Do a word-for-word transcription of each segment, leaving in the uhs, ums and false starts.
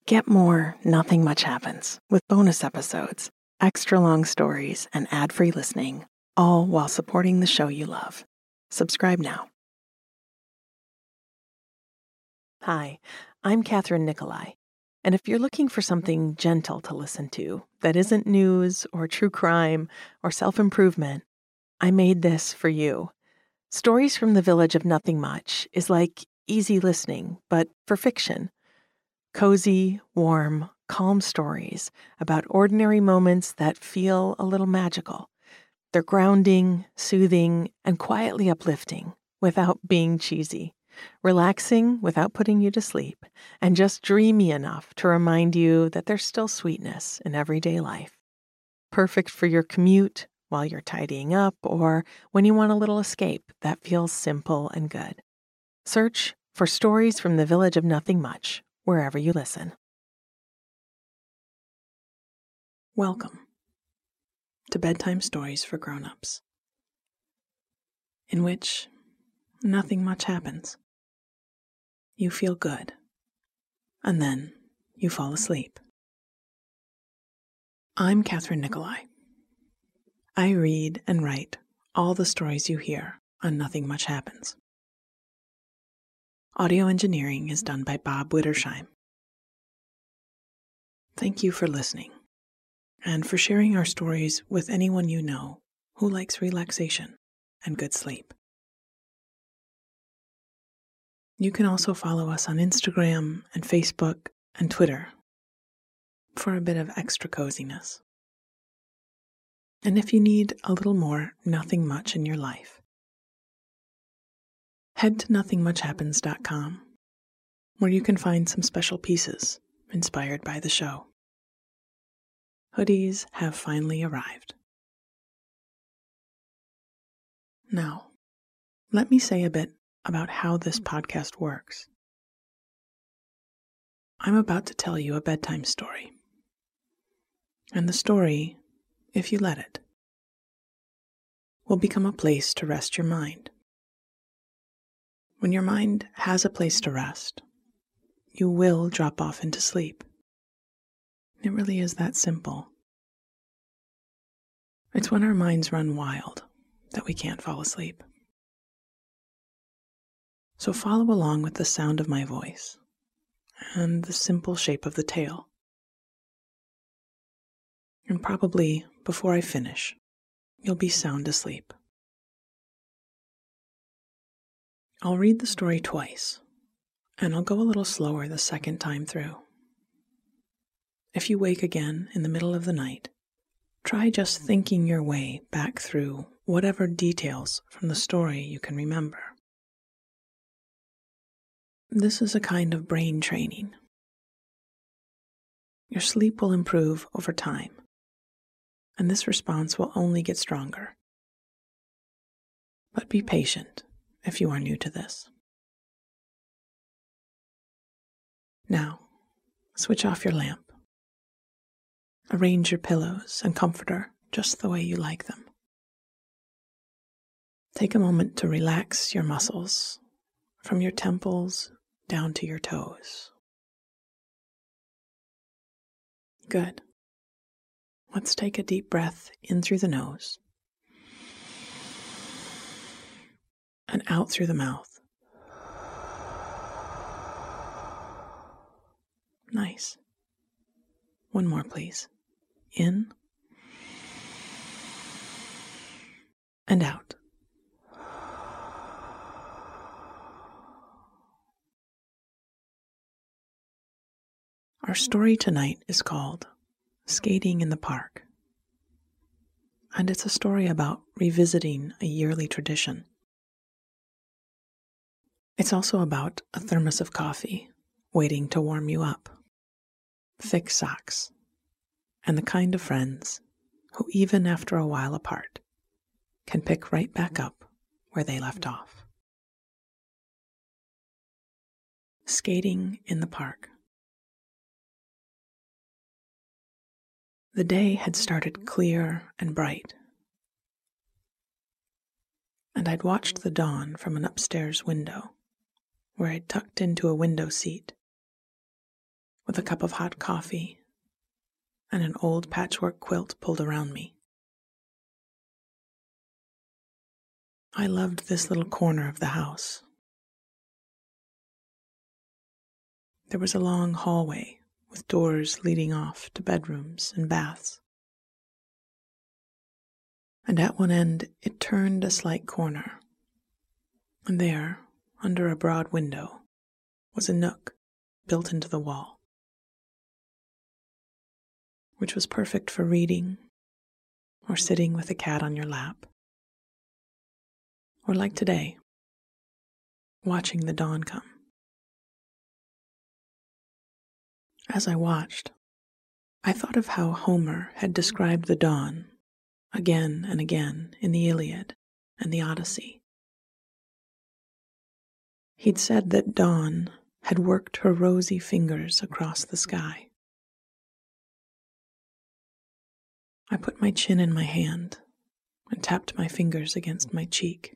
Get more Nothing Much Happens with bonus episodes, extra long stories, and ad-free listening, all while supporting the show you love. Subscribe now. Hi, I'm Catherine Nicolai, and if you're looking for something gentle to listen to that isn't news or true crime or self-improvement, I made this for you. Stories from the Village of Nothing Much is like easy listening, but for fiction. Cozy, warm, calm stories about ordinary moments that feel a little magical. They're grounding, soothing, and quietly uplifting without being cheesy. Relaxing without putting you to sleep, and just dreamy enough to remind you that there's still sweetness in everyday life. Perfect for your commute, while you're tidying up, or when you want a little escape that feels simple and good. Search for Stories from the Village of Nothing Much wherever you listen. Welcome to Bedtime Stories for Grown-Ups, in which nothing much happens. You feel good, and then you fall asleep. I'm Catherine Nicolai. I read and write all the stories you hear on Nothing Much Happens. Audio engineering is done by Bob Wittersheim. Thank you for listening, and for sharing our stories with anyone you know who likes relaxation and good sleep. You can also follow us on Instagram and Facebook and Twitter for a bit of extra coziness. And if you need a little more nothing much in your life, head to nothing much happens dot com, where you can find some special pieces inspired by the show. Hoodies have finally arrived. Now, let me say a bit about how this podcast works. I'm about to tell you a bedtime story. And the story, if you let it, will become a place to rest your mind. When your mind has a place to rest, you will drop off into sleep. It really is that simple. It's when our minds run wild that we can't fall asleep. So follow along with the sound of my voice and the simple shape of the tale. And probably before I finish, you'll be sound asleep. I'll read the story twice, and I'll go a little slower the second time through. If you wake again in the middle of the night, try just thinking your way back through whatever details from the story you can remember. This is a kind of brain training. Your sleep will improve over time, and this response will only get stronger. But be patient if you are new to this. Now, switch off your lamp. Arrange your pillows and comforter just the way you like them. Take a moment to relax your muscles from your temples down to your toes. Good. Let's take a deep breath in through the nose and out through the mouth. Nice. One more, please. In and out. Our story tonight is called Skating in the Park, and it's a story about revisiting a yearly tradition. It's also about a thermos of coffee waiting to warm you up, thick socks, and the kind of friends who, even after a while apart, can pick right back up where they left off. Skating in the Park. The day had started clear and bright, and I'd watched the dawn from an upstairs window, where I'd tucked into a window seat, with a cup of hot coffee and an old patchwork quilt pulled around me. I loved this little corner of the house. There was a long hallway with doors leading off to bedrooms and baths. And at one end, it turned a slight corner. And there, under a broad window, was a nook built into the wall, which was perfect for reading or sitting with a cat on your lap, or like today, watching the dawn come. As I watched, I thought of how Homer had described the dawn again and again in the Iliad and the Odyssey. He'd said that dawn had worked her rosy fingers across the sky. I put my chin in my hand and tapped my fingers against my cheek,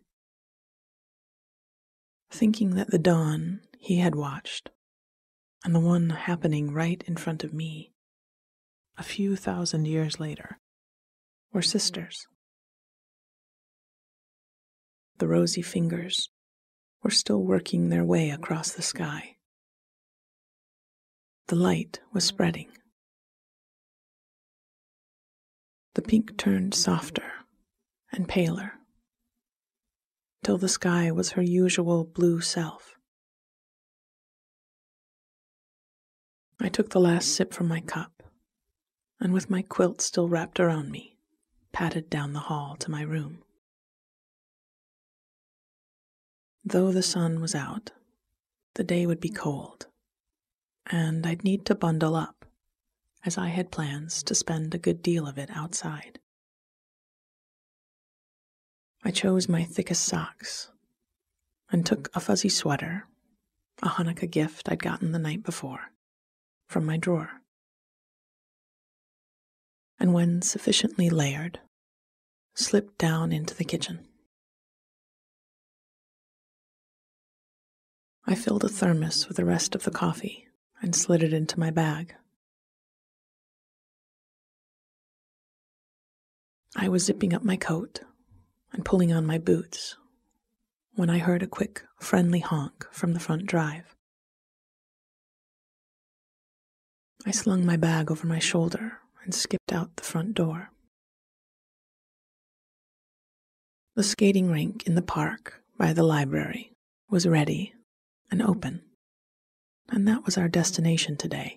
thinking that the dawn he had watched, and the one happening right in front of me, a few thousand years later, were sisters. The rosy fingers were still working their way across the sky. The light was spreading. The pink turned softer and paler, till the sky was her usual blue self. I took the last sip from my cup, and with my quilt still wrapped around me, padded down the hall to my room. Though the sun was out, the day would be cold, and I'd need to bundle up, as I had plans to spend a good deal of it outside. I chose my thickest socks and took a fuzzy sweater, a Hanukkah gift I'd gotten the night before, from my drawer. And when sufficiently layered, slipped down into the kitchen. I filled a thermos with the rest of the coffee and slid it into my bag. I was zipping up my coat and pulling on my boots when I heard a quick, friendly honk from the front drive. I slung my bag over my shoulder and skipped out the front door. The skating rink in the park by the library was ready and open, and that was our destination today.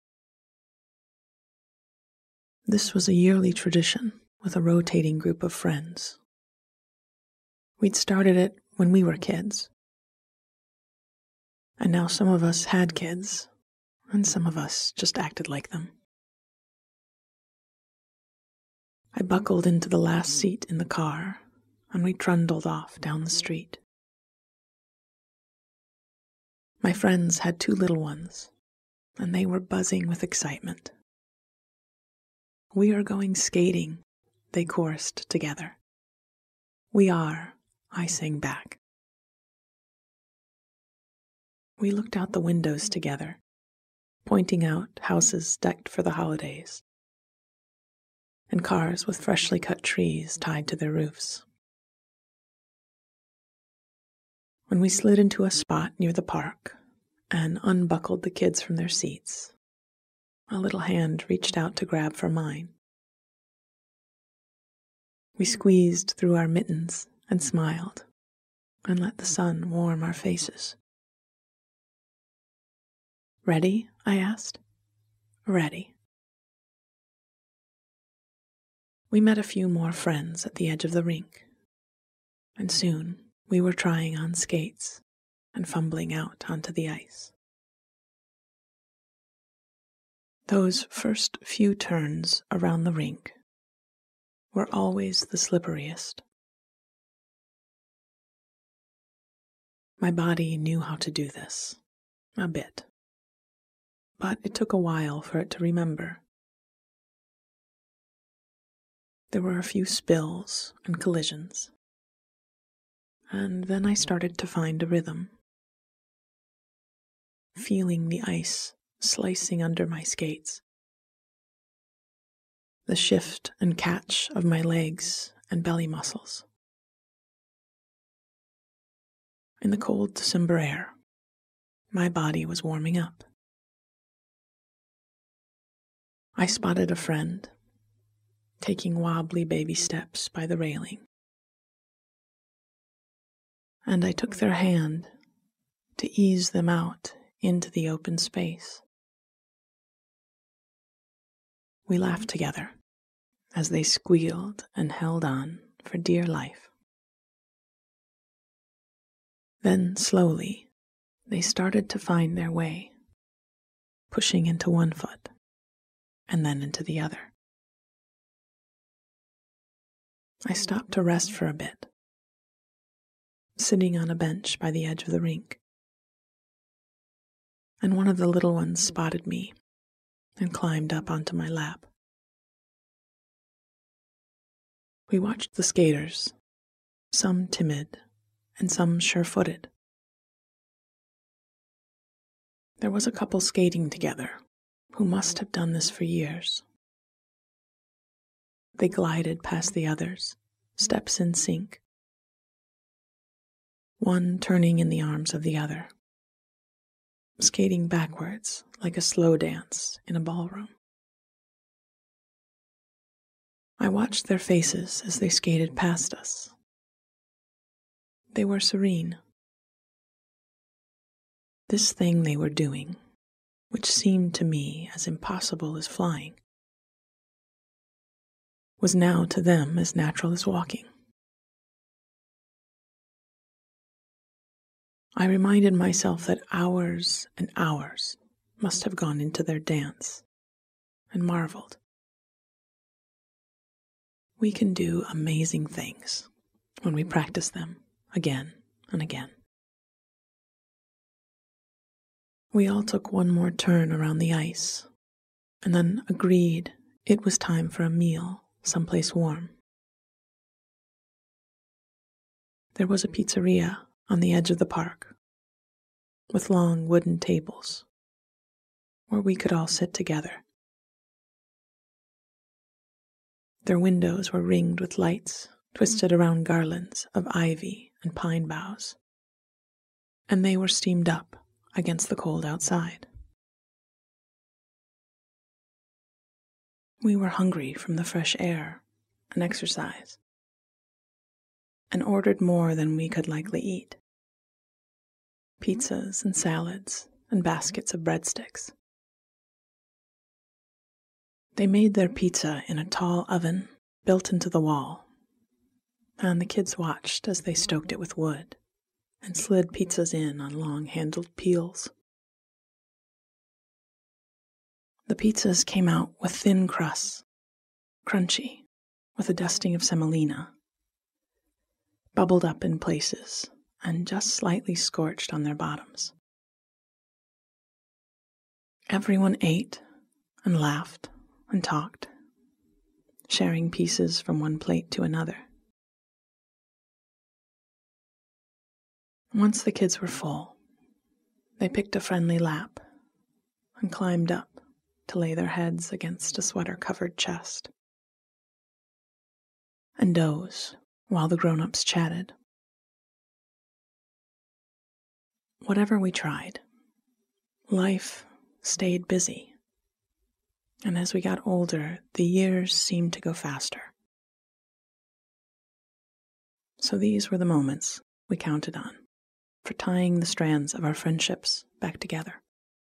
This was a yearly tradition with a rotating group of friends. We'd started it when we were kids, and now some of us had kids, and some of us just acted like them. I buckled into the last seat in the car, and we trundled off down the street. My friends had two little ones, and they were buzzing with excitement. "We are going skating," they chorused together. "We are," I sang back. We looked out the windows together, pointing out houses decked for the holidays, and cars with freshly cut trees tied to their roofs. When we slid into a spot near the park and unbuckled the kids from their seats, a little hand reached out to grab for mine. We squeezed through our mittens and smiled and let the sun warm our faces. "Ready?" I asked. "Ready." We met a few more friends at the edge of the rink, and soon we were trying on skates and fumbling out onto the ice. Those first few turns around the rink were always the slipperiest. My body knew how to do this, a bit, but it took a while for it to remember. There were a few spills and collisions, and then I started to find a rhythm, feeling the ice slicing under my skates. The shift and catch of my legs and belly muscles. In the cold December air, my body was warming up. I spotted a friend taking wobbly baby steps by the railing, and I took their hand to ease them out into the open space. We laughed together as they squealed and held on for dear life. Then, slowly, they started to find their way, pushing into one foot and then into the other. I stopped to rest for a bit, sitting on a bench by the edge of the rink, and one of the little ones spotted me and climbed up onto my lap. We watched the skaters, some timid and some sure-footed. There was a couple skating together who must have done this for years. They glided past the others, steps in sync, one turning in the arms of the other, skating backwards like a slow dance in a ballroom. I watched their faces as they skated past us. They were serene. This thing they were doing, which seemed to me as impossible as flying, was now to them as natural as walking. I reminded myself that hours and hours must have gone into their dance, and marveled. We can do amazing things when we practice them again and again. We all took one more turn around the ice, and then agreed it was time for a meal someplace warm. There was a pizzeria on the edge of the park, with long wooden tables, where we could all sit together. Their windows were ringed with lights twisted around garlands of ivy and pine boughs, and they were steamed up against the cold outside. We were hungry from the fresh air and exercise, and ordered more than we could likely eat. Pizzas and salads and baskets of breadsticks. They made their pizza in a tall oven built into the wall, and the kids watched as they stoked it with wood and slid pizzas in on long-handled peels. The pizzas came out with thin crusts, crunchy, with a dusting of semolina, bubbled up in places and just slightly scorched on their bottoms. Everyone ate and laughed and talked, sharing pieces from one plate to another. Once the kids were full, they picked a friendly lap and climbed up to lay their heads against a sweater-covered chest and doze while the grown-ups chatted. Whatever we tried, life stayed busy, and as we got older, the years seemed to go faster. So these were the moments we counted on for tying the strands of our friendships back together.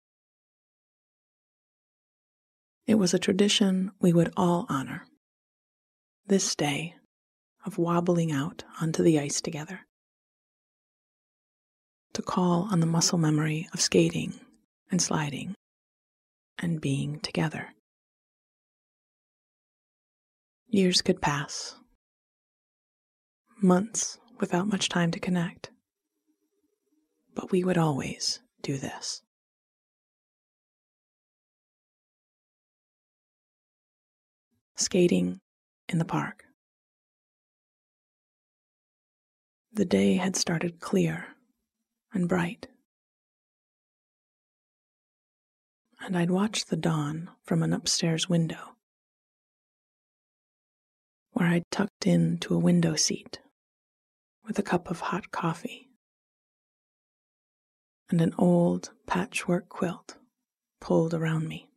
It was a tradition we would all honor, this day of wobbling out onto the ice together, to call on the muscle memory of skating and sliding and being together. Years could pass, months without much time to connect, but we would always do this. Skating in the park. The day had started clear and bright, and I'd watch the dawn from an upstairs window, where I'd tucked into a window seat with a cup of hot coffee and an old patchwork quilt pulled around me.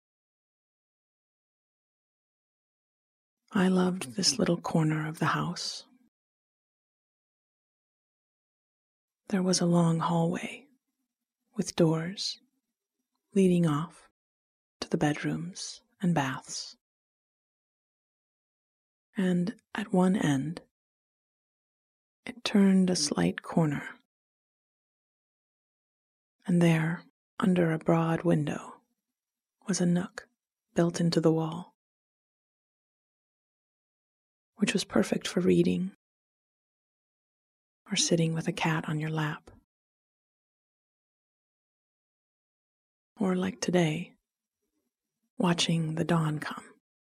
I loved this little corner of the house. There was a long hallway with doors leading off to the bedrooms and baths. And at one end, it turned a slight corner. And there, under a broad window, was a nook built into the wall, which was perfect for reading or sitting with a cat on your lap. Or like today, watching the dawn come.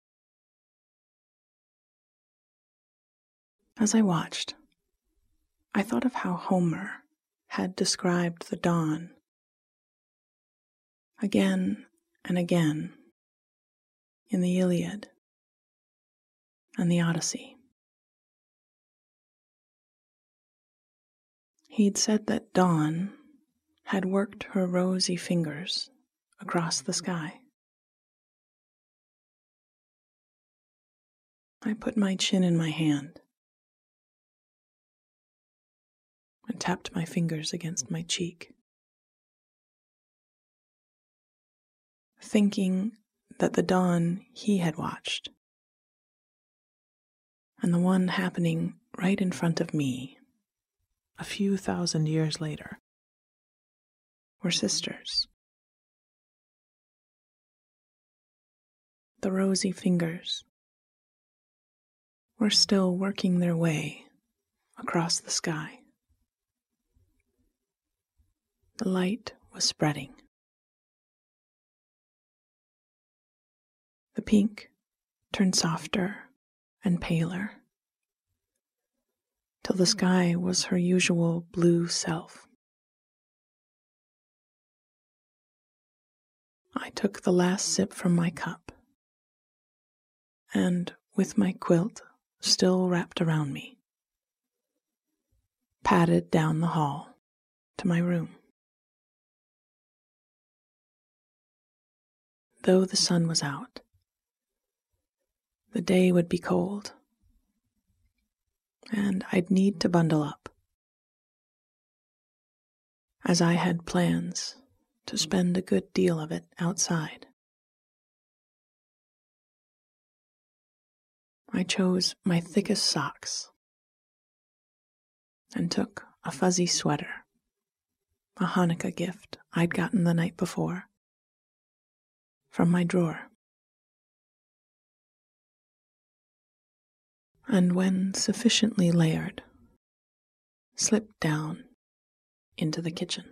As I watched, I thought of how Homer had described the dawn again and again in the Iliad and the Odyssey. He'd said that dawn had worked her rosy fingers across the sky. I put my chin in my hand and tapped my fingers against my cheek, thinking that the dawn he had watched and the one happening right in front of me a few thousand years later were sisters. The rosy fingers were still working their way across the sky. The light was spreading. The pink turned softer and paler, till the sky was her usual blue self. I took the last sip from my cup, and with my quilt still wrapped around me, padded down the hall to my room. Though the sun was out, the day would be cold, and I'd need to bundle up, as I had plans to spend a good deal of it outside. I chose my thickest socks and took a fuzzy sweater, a Hanukkah gift I'd gotten the night before, from my drawer. And when sufficiently layered, slipped down into the kitchen.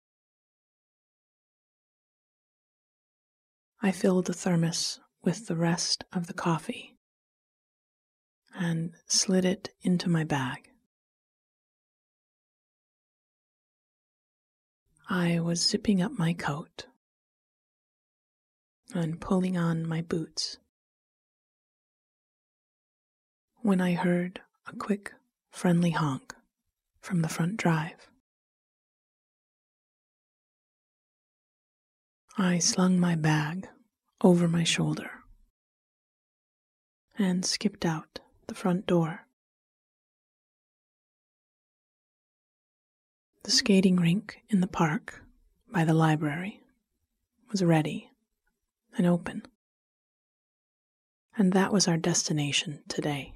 I filled the thermos with the rest of the coffee and slid it into my bag. I was zipping up my coat and pulling on my boots when I heard a quick, friendly honk from the front drive. I slung my bag over my shoulder and skipped out the front door. The skating rink in the park by the library was ready and open, and that was our destination today.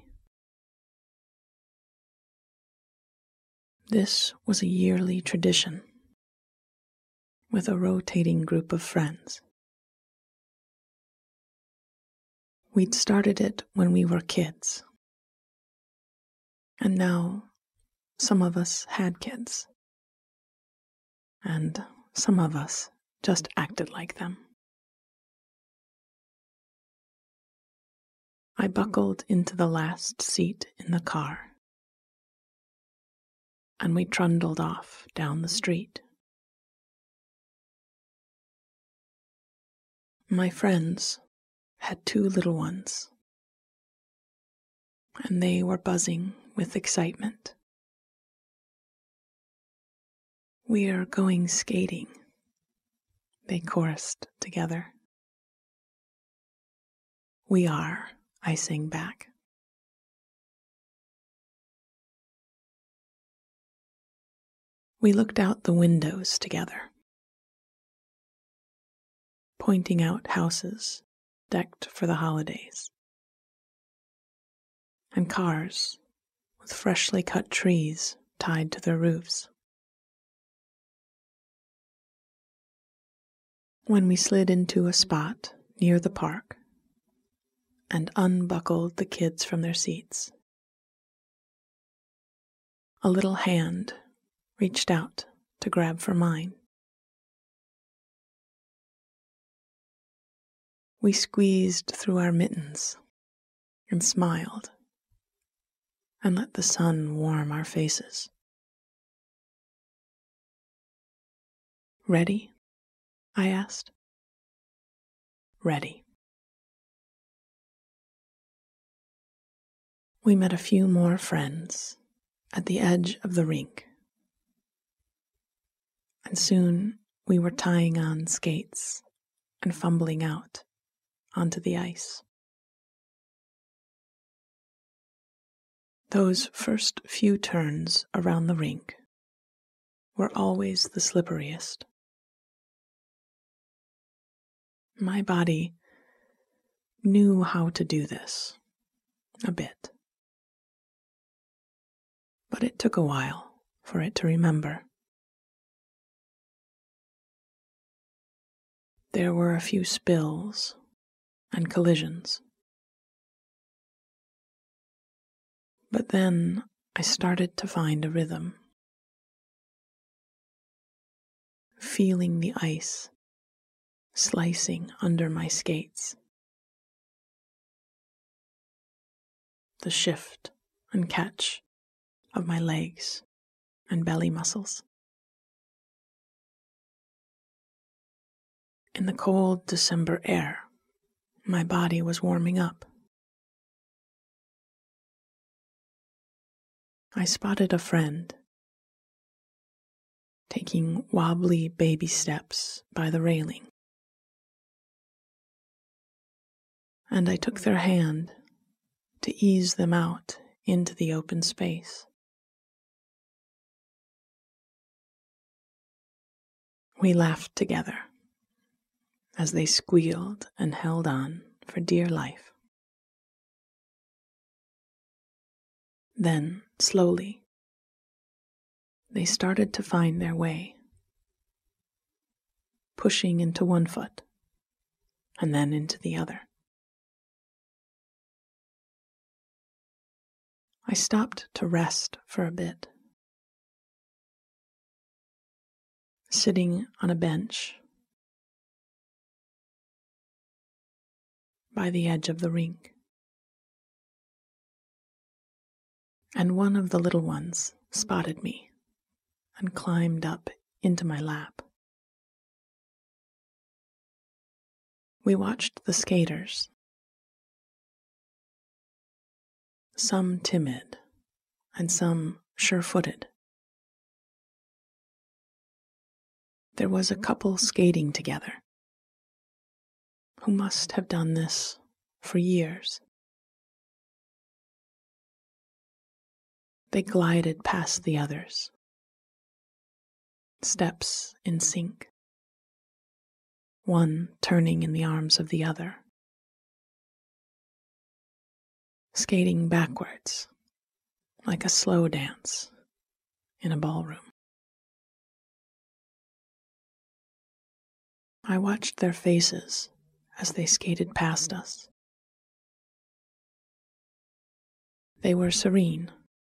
This was a yearly tradition with a rotating group of friends. We'd started it when we were kids, and now some of us had kids, and some of us just acted like them. I buckled into the last seat in the car, and we trundled off down the street. My friends had two little ones, and they were buzzing with excitement. "We are going skating," they chorused together. "We are," I sang back. We looked out the windows together, pointing out houses decked for the holidays, and cars with freshly cut trees tied to their roofs. When we slid into a spot near the park and unbuckled the kids from their seats, a little hand reached out to grab for mine. We squeezed through our mittens and smiled and let the sun warm our faces. "Ready?" I asked. "Ready." We met a few more friends at the edge of the rink, and soon we were tying on skates and fumbling out onto the ice. Those first few turns around the rink were always the slipperiest. My body knew how to do this a bit, but it took a while for it to remember. There were a few spills and collisions, but then I started to find a rhythm, feeling the ice slicing under my skates, the shift and catch of my legs and belly muscles. In the cold December air, my body was warming up. I spotted a friend taking wobbly baby steps by the railing, and I took their hand to ease them out into the open space. We laughed together as they squealed and held on for dear life. Then, slowly, they started to find their way, pushing into one foot and then into the other. I stopped to rest for a bit, sitting on a bench by the edge of the rink, and one of the little ones spotted me and climbed up into my lap. We watched the skaters, some timid and some sure-footed. There was a couple skating together who must have done this for years. They glided past the others, steps in sync, one turning in the arms of the other, skating backwards like a slow dance in a ballroom. I watched their faces as they skated past us. They were serene.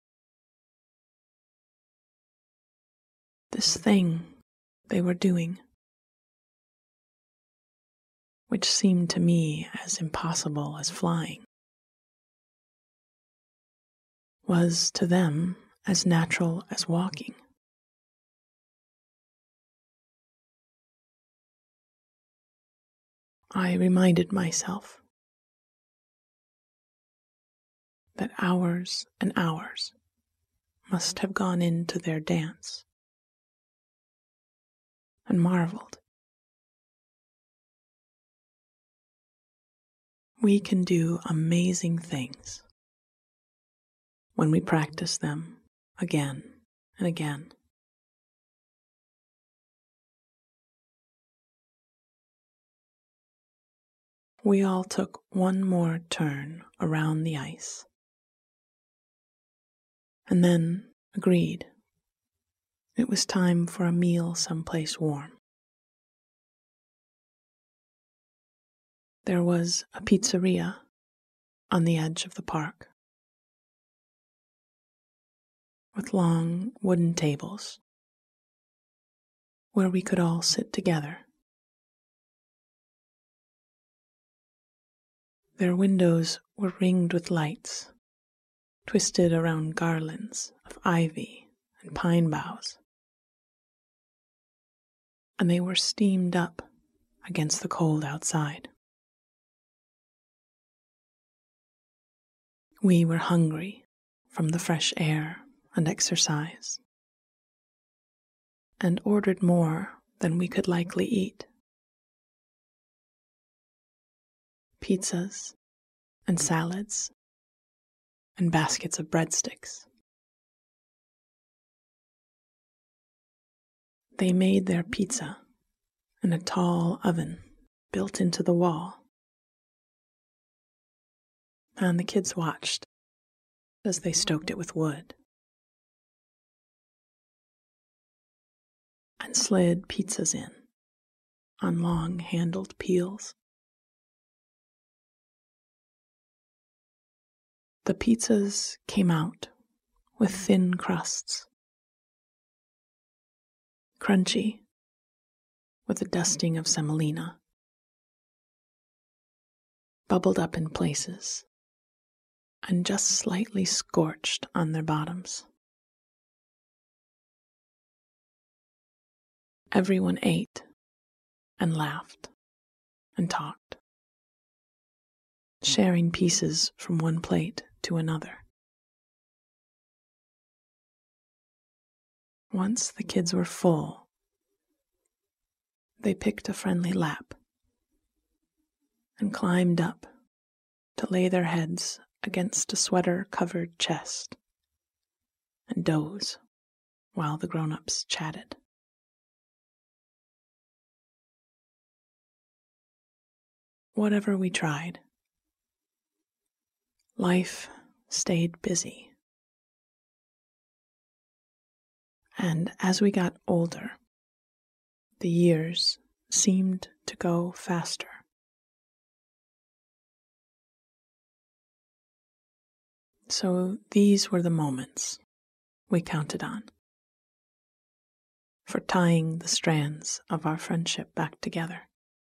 This thing they were doing, which seemed to me as impossible as flying, was to them as natural as walking. I reminded myself that hours and hours must have gone into their dance, and marveled. We can do amazing things when we practice them again and again. We all took one more turn around the ice, and then agreed it was time for a meal someplace warm. There was a pizzeria on the edge of the park, with long wooden tables where we could all sit together. Their windows were ringed with lights, twisted around garlands of ivy and pine boughs, and they were steamed up against the cold outside. We were hungry from the fresh air and exercise, and ordered more than we could likely eat. Pizzas and salads and baskets of breadsticks. They made their pizza in a tall oven built into the wall, and the kids watched as they stoked it with wood and slid pizzas in on long-handled peels. The pizzas came out with thin crusts, crunchy with a dusting of semolina, bubbled up in places, and just slightly scorched on their bottoms. Everyone ate and laughed and talked, sharing pieces from one plate to another. Once the kids were full, they picked a friendly lap and climbed up to lay their heads against a sweater-covered chest and doze while the grown-ups chatted. Whatever we tried, life stayed busy. And as we got older, the years seemed to go faster. So these were the moments we counted on for tying the strands of our friendship back together.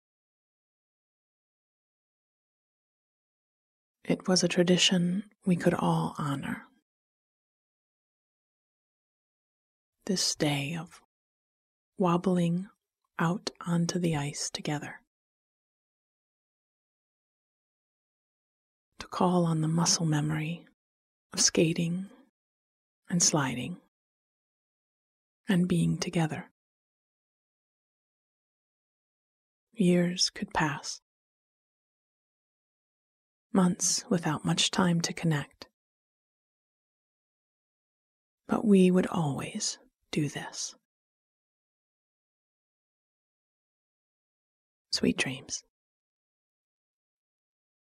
It was a tradition we could all honor. This day of wobbling out onto the ice together, to call on the muscle memory of skating and sliding and being together. Years could pass, months without much time to connect, but we would always do this. Sweet dreams.